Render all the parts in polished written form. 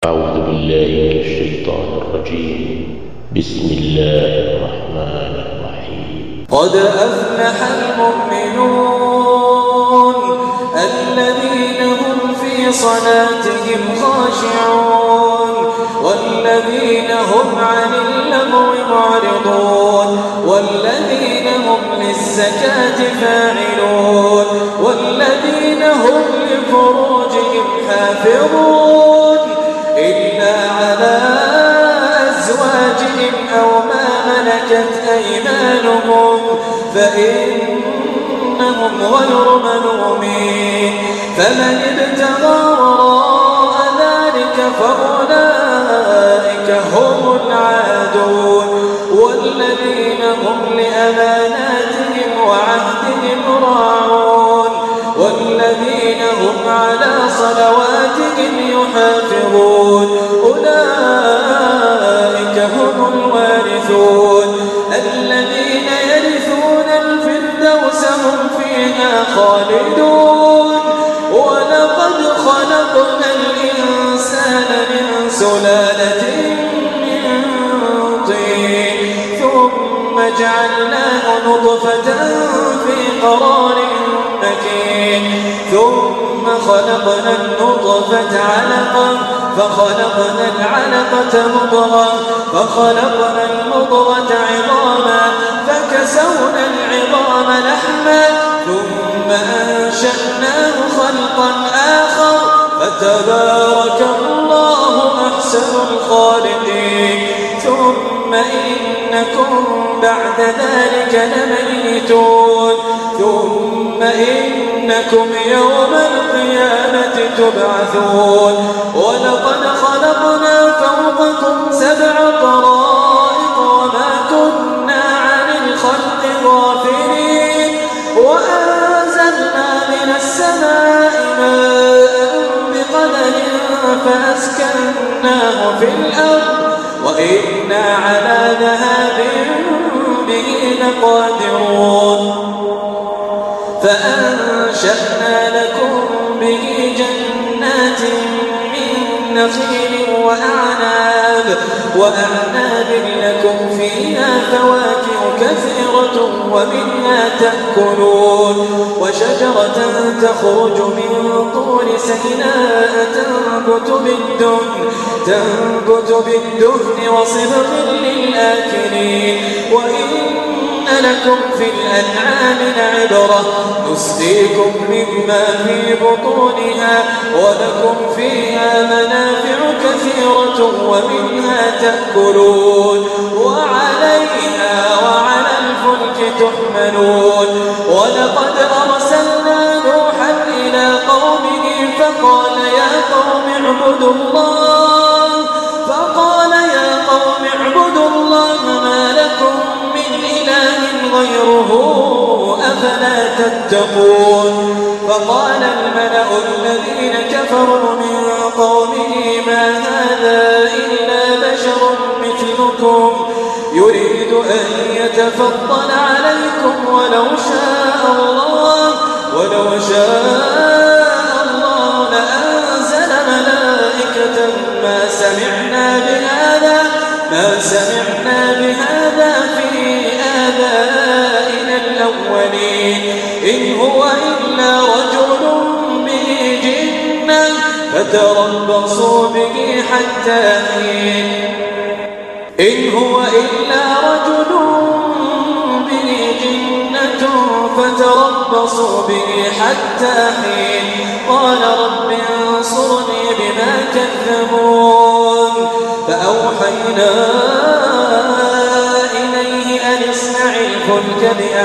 أعوذ بالله من الشيطان الرجيم. بسم الله الرحمن الرحيم. قد أفلح المؤمنون الذين هم في صلاتهم خاشعون والذين هم عن اللغو معرضون والذين هم للزكاة فاعلون والذين هم لفروجهم حافظون إلا على أزواجهم أو ما ملكت أيمانهم فإنهم غير ملومين فمن ابتغى وراء ذلك فأولئك هم العادون والذين هم لأماناتهم وعهدهم راعون والذين هم على صلواتهم يحافظون أولئك هم الوارثون الذين يرثون الفردوس هم فيها خالدون ولقد خلقنا الإنسان من سلالة من طين ثم جعلناه نطفة في قرار مكين ثم خلقنا النطفة علقة فخلقنا العلقة مضغة فخلقنا المضغة عظاما فكسونا العظام لحما ثم أنشأناه خلقا آخر فتبارك الله أحسن الخالقين ثم إنكم بعد ذلك لميتون ثم إنكم يوم القيامة تبعثون ولقد خلقنا فوقكم 7 طرائق وما كنا عن الخلق غافلين وأنزلنا من السماء ماء بقدر فأسكناه في الأرض وإنا على ذهاب به لقادرون فأنشأنا لكم به جنات من نخيل وأعناب لكم فيها فواكه كثيرة ومنها تأكلون وشجرة تخرج من طور سيناء تنبت بالدهن وصبغ للآكلين وإن لكم في الأنعام لعبرة نسقيكم مما في بطونها ولكم فيها منافع كثيرة ومنها تأكلون وعليها وعلى الفلك تحملون ولقد أرسلنا نوحا إلى قومه فقال يا قوم اعبدوا الله ما لكم من إله غيره أفلا تتقون فقال الملأ الذين كفروا من قومه ما هذا إلا بشر مثلكم يريد أن يتفضل عليكم ولو شاء الله لأنزل ملائكة ما سمعنا بهذا في آبائنا الأولين إن هو إلا رجل به جنة فتربصوا به حتى حين إن هو إلا رجل به جنة فتربصوا به حتى حين قال رب انصرني بما كذبون فأوحينا إليه أن اصنع الفلك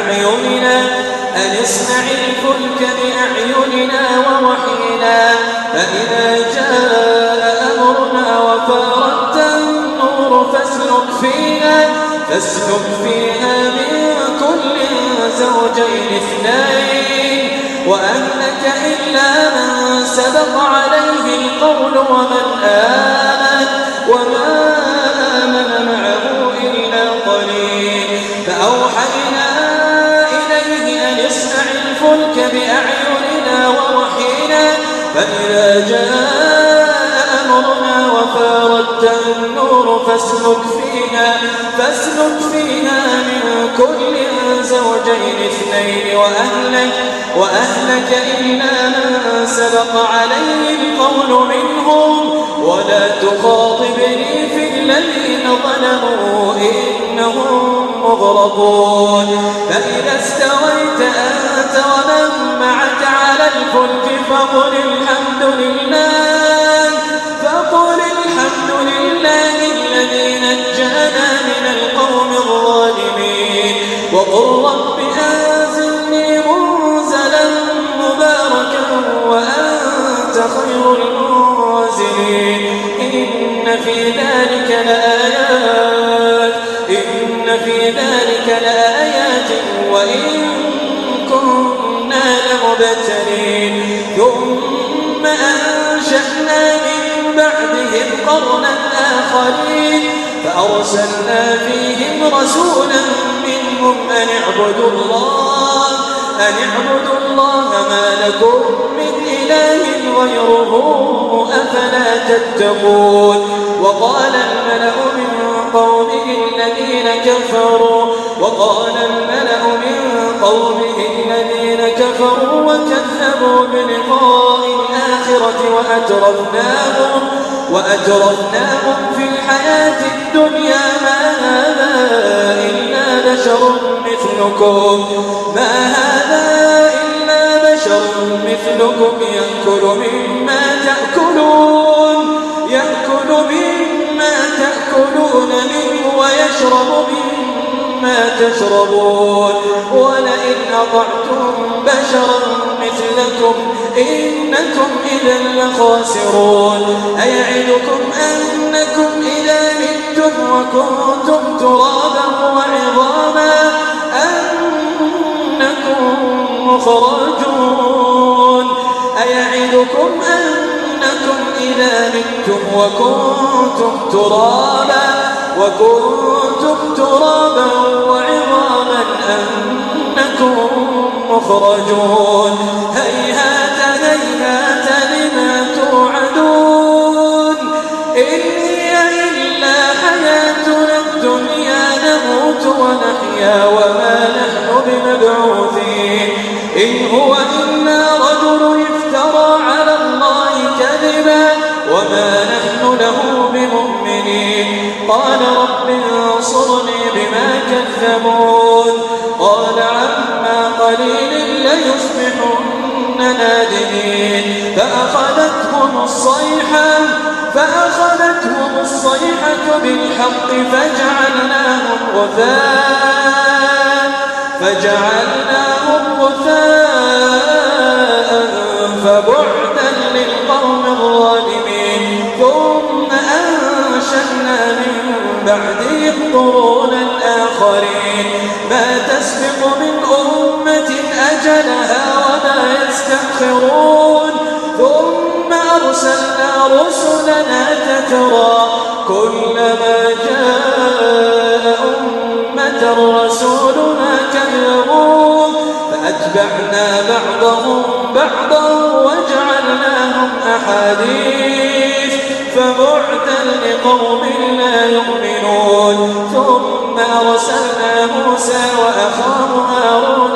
بأعيننا ووحينا فإذا جاء أمرنا وفارت النور فاسلك فيها من كل زوجين 2 وأهلك إلا من سبق عليه القول وما آمن معه إلا قليل فأوحينا إليه أن اصنع الفلك بأعيننا ووحينا فإذا جاء أمرنا النور فاسلك فيها من كل زوجين اثنين وأهلك إلا من سبق عليه القول منهم ولا تخاطبني في الذين ظلموا إنهم مغرقون فإذا استويت أنت ومن معك على الفلك فقل الحمد لله الذي نجانا من القوم الظالمين وقل رب أنزلني منزلا مباركا وأنت خير المنزلين إن في ذلك لآيات وإن كنا لمبتلين ثم أنشأنا من بعدهم قرنا آخرين فأرسلنا فيهم رسولا منهم أن اعبدوا الله ما لكم من إله غيره أفلا تتقون وقال الملأ من قومه الذين كفروا وكذبوا بلقاء الآخرة وأترفناهم في الحياة الدنيا ما هذا إلا بشر مثلكم يأكل مما تأكلون منه ويشرب مما تشربون ولئن أطعتم بشرا مثلكم إنكم إذا لخاسرون أيعدكم أنكم إذا متم وكنتم ترابا وعظاما أنكم مخرجون أيعدكم أنكم إذا متم وكنتم ترابا وعظاما أنكم مخرجون هيهات لما توعدون إن هي إلا حياتنا الدنيا نموت ونحيا وما نحن بمبعوثين إن هو إلا رجل افترى على الله كذبا وما نحن له بمؤمنين قال رب انصرني بما كذبون قال عما قليل ليصبحن نادمين فأخذتهم الصيحة بالحق فجعلناهم غثاء فبعدا للقوم الظالمين ثم أنشأنا من بعدهم قرونا آخرين ما تسبق من أمة أجلها وما يستأخرون ثم أرسلنا رسلنا تترى كلما جاء أمة رسولنا كذبوه فأتبعنا بعضهم بعضا وجعلناهم أحاديث فبعدا لقوم لا يؤمنون ثم أرسلنا موسى وأخاه هارون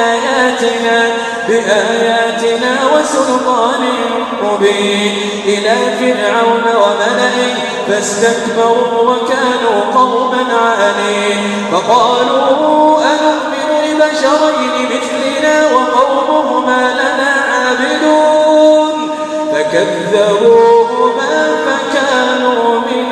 بآياتنا وسلطان مبين إلى فرعون وملئه فاستكبروا وكانوا قوما عالين فقالوا أنؤمن لبشرين مثلنا وقومهما لنا عابدون فكذبوهما فكانوا من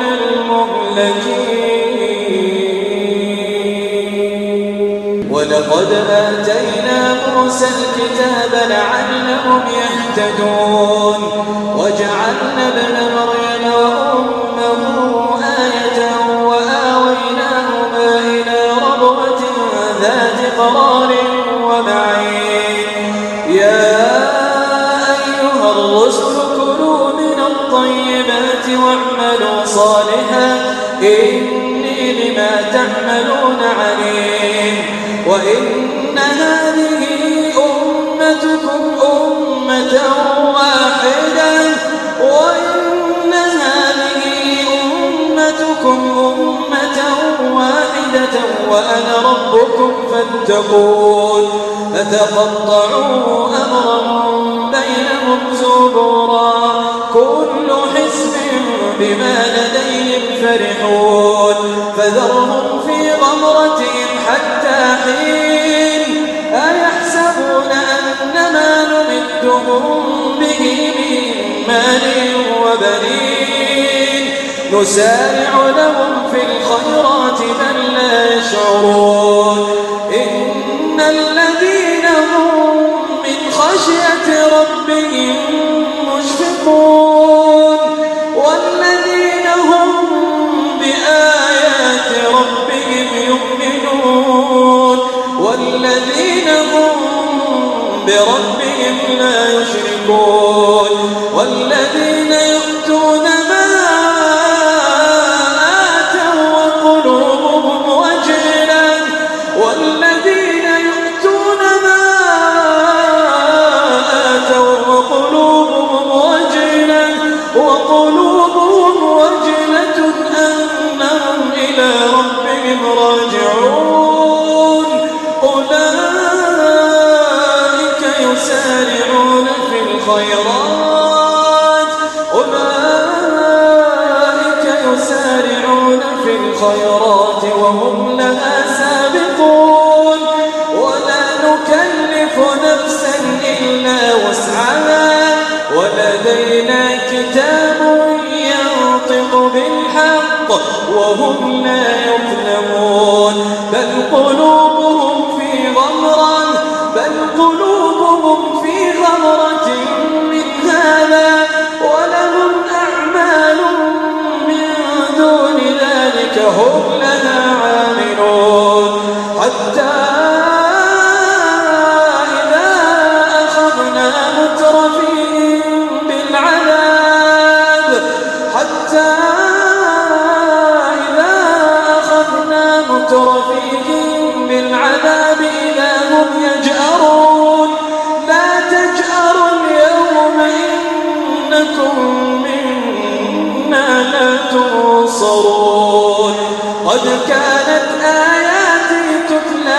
المهلكين ولقد آتينا موسى الكتاب لعلهم يهتدون وجعلنا ابن مريم وأمه آية وآويناهما إلى ربوة ذات قرار ومعين يا أيها الرسل كلوا من الطيبات واعملوا صالحا إني لما تعملون عليم وإن هذه أمتكم أمة واحدة وإن هذه ربكم فاتقون فتقطعوا أمرهم بينهم زبرا كل حزب بما لديهم فرحون فذرهم في غمرتهم حتى حين أيحسبون أن ما نمدهم به من مال وبنين نسارع لهم في الخيرات بل لا يشعرون إن الذين هم من خشية ربهم مشفقون والذين هم بآيات ربهم يؤمنون والذين هم بربهم لا يشركون والذين يؤتون ما آتوا وقلوبهم وجلة والذين يؤتون ما آتوا وقلوبهم وجلة أنهم إلى ربهم راجعون أولئك يسارعون في الخيرات وهم لها سابقون ولا نكلف نفسا إلا وسعها ولدينا كتاب ينطق بالحق وهم لا يظلمون بل قلوبهم في غمرة من هذا ولهم أعمال من دون ذلك هم لها عاملون حتى إذا أخذنا مترفيهم بالعذاب إذا هم يجأرون لا تجأروا اليوم إنكم منا لا تنصرون قد كانت آياتي تتلى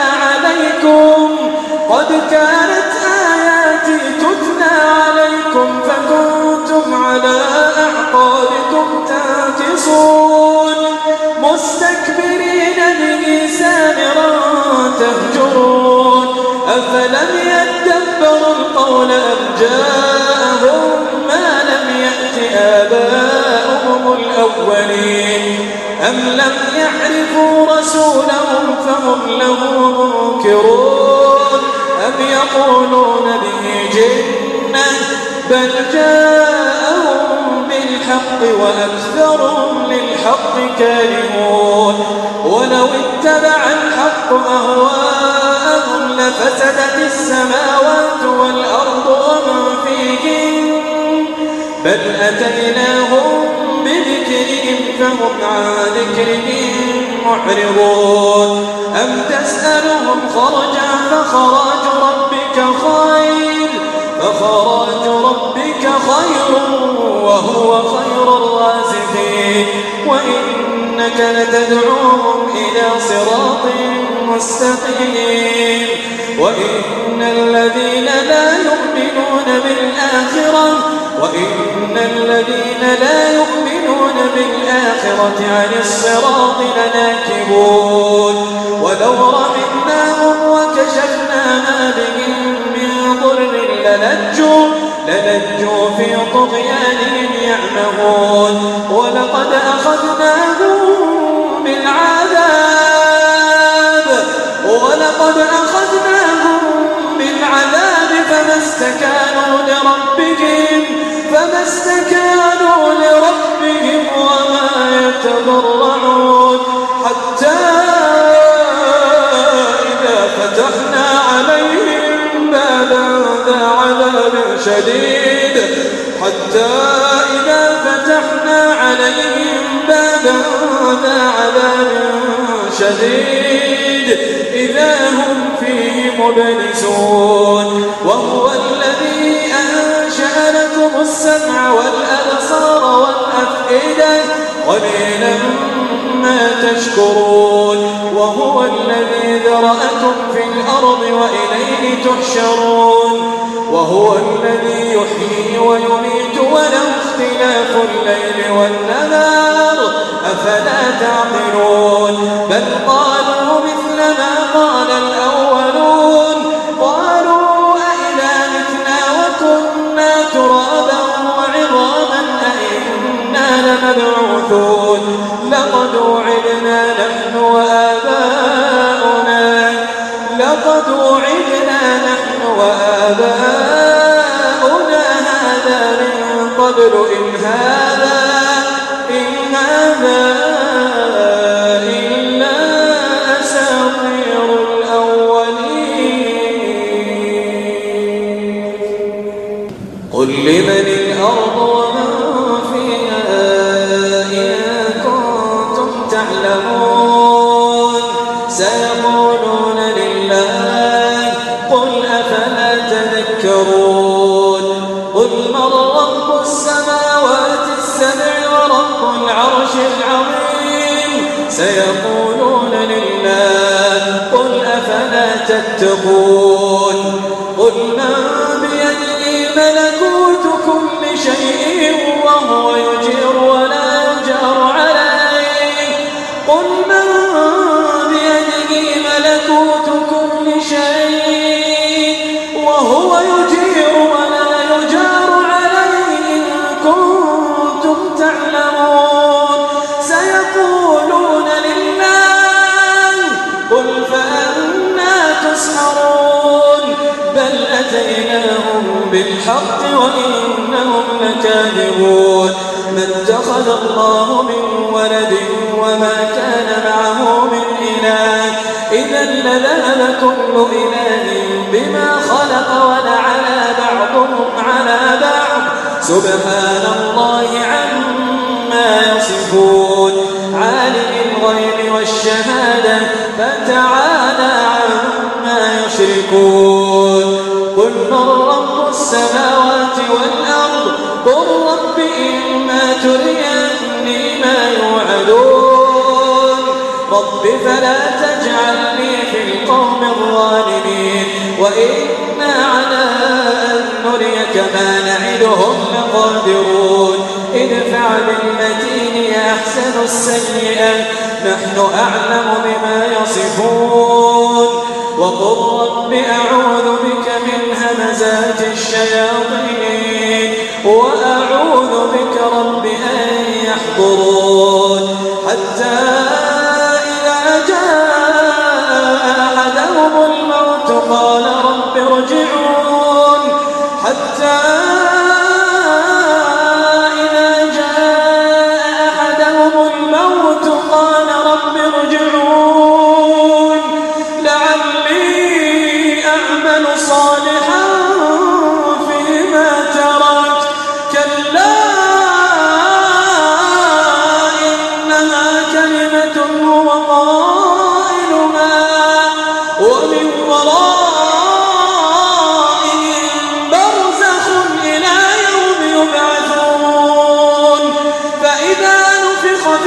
عليكم فكنتم على أعقابكم تنكصون مستكبرين به سامرا تهجرون أفلم يدبروا القول أم جاءهم ما لم يأت آباؤهم الأولين أم لم يعرفوا رسولهم فهم له منكرون أم يقولون به جنة بل جاءهم بالحق وأكثرهم للحق كارهون ولو اتبع الحق أهواءهم لفسدت السماوات والأرض ومن فيهن بل أتيناهم بذكرهم فهم عن ذكرهم معرضون أم تسألهم خرجا فخراج ربك خير وهو خير الرازقين وإنك لتدعوهم إلى صراط مستقيم وإن الذين لا يؤمنون بالآخرة عن الصراط لناكبون ولو رحمناهم وكشفنا ما بهم من ضر للجوا في طغيانهم يعمهون ولقد أخذناهم بالعذاب فما استكانوا لربهم وما يتضرعون حتى إذا فتحنا عليهم بابا ذا عذاب شديد إذا هم فيه مبلسون وهو الذي أنشأ لكم السمع والأبصار والأفئدة قليلا عما تشكرون وهو الذي ذرأكم في الأرض وإليه تحشرون وهو الذي يحيي ويميت وله اختلاف الليل والنهار أفلا تعقلون بل قالوا مثل ما قال الأولون قالوا أئذا متنا وكنا ترابا وعظاما أئنا لمبعوثون لقد وعدنا نحن وآباؤنا هذا من قبل إن هذا إلا أساطير الأولين قل لمن الأرض ومن فيها إن كنتم تعلمون سيقولون لله قل أفلا تذكرون قل من رب السماوات السبع ورب العرش العظيم سيقولون لله قل أفلا تتقون قل من بيده ملكوت كل شيء وهو يجير ولا يجار عليه قل من بيده ملكوت كل شيء وهو يجير ولا يجار عليه إن كنتم تعلمون سيقولون لله قل فأنا تسحرون بل أتيناهم بالحق وإنهم لكاذبون ما اتخذ الله من ولد وما كان معه من إله إذا لذهب كل إله بما خلق ولعلى بعضهم على بعض سبحان الله عما يصفون عالم الغيب والشهادة فتعالى عما يشركون قل من رب السماوات والأرض قل رب إما تريني ما يوعدون رب فلا تجعلني في القوم الظالمين وإنا على أن نريك ما نعدهم لقادرون ادفع بالتي هي أحسن السيئة نحن أعلم بما يصفون وقل رب أعوذ بك من همزات الشياطين وأعوذ بك رب أن يحضرون حتى إذا جاء أحدهم الموت قال رب ارجعون حتى إذا جاء أحدهم الموت قال رب ارجعون لعلي أعمل صالحا فيما ترك كلا إنها كلمة هو قائلها ومن ورائهم برزخ إلى يوم يبعثون فإذا نفخ في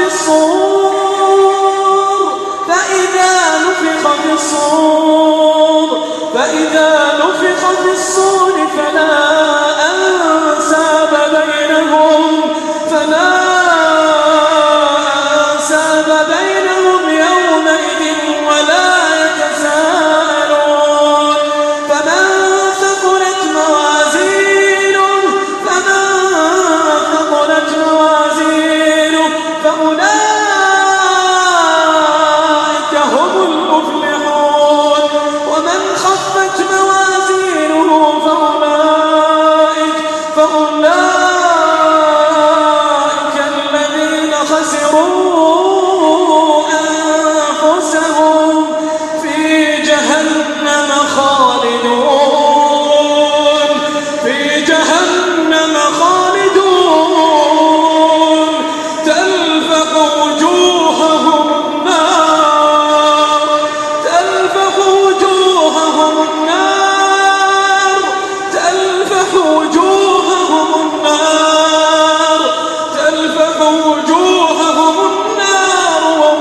الصور فلا أنساب بينهم يومئذ ولا يتساءلون فمن ثقلت موازينه فأولئك هم المفلحون ومن خفت موازينه فأولئك الذين خسروا أنفسهم في جهنم خالدون تلفح وجوههم النار وهم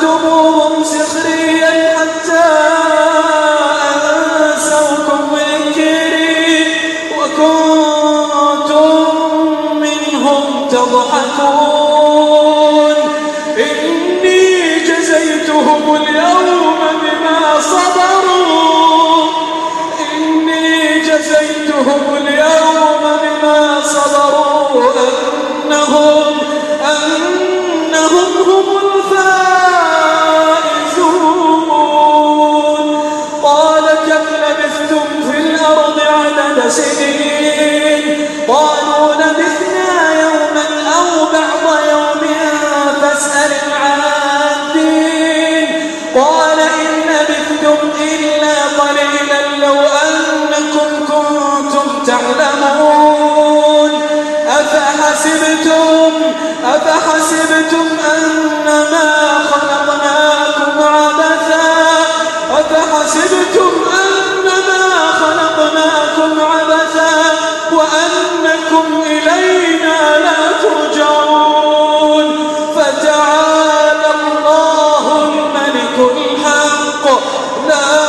اتخذتموهم سخريا حتى أنسوكم ذكري وكنتم منهم تضحكون إني جزيتهم اليوم بما صبروا إني جزيتهم اليوم بما صبروا أنهم هم الفائزون قال كم لبثتم في الأرض عدد سنين قالوا لبثنا يوما أو بعض يوم فاسأل العادين قال إن لبثتم إلا قليلا لو أنكم كنتم تعلمون أفحسبتم أنما خلقناكم عبثا وأنكم إلينا لا ترجعون فتعالى الله الملك الحق لا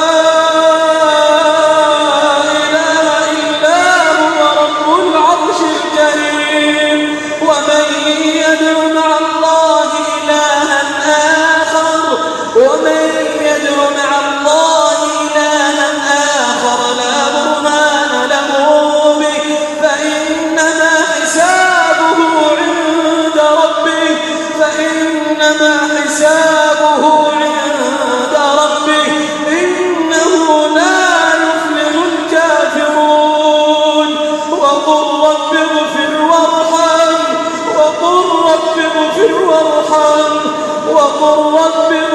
إله إلا هو رب العرش الكريم ومن يدع مع الله إلها آخر لا برهان له به فإنما حسابه عند ربه إنه لا يفلح الكافرون وقل رب اغفر وارحم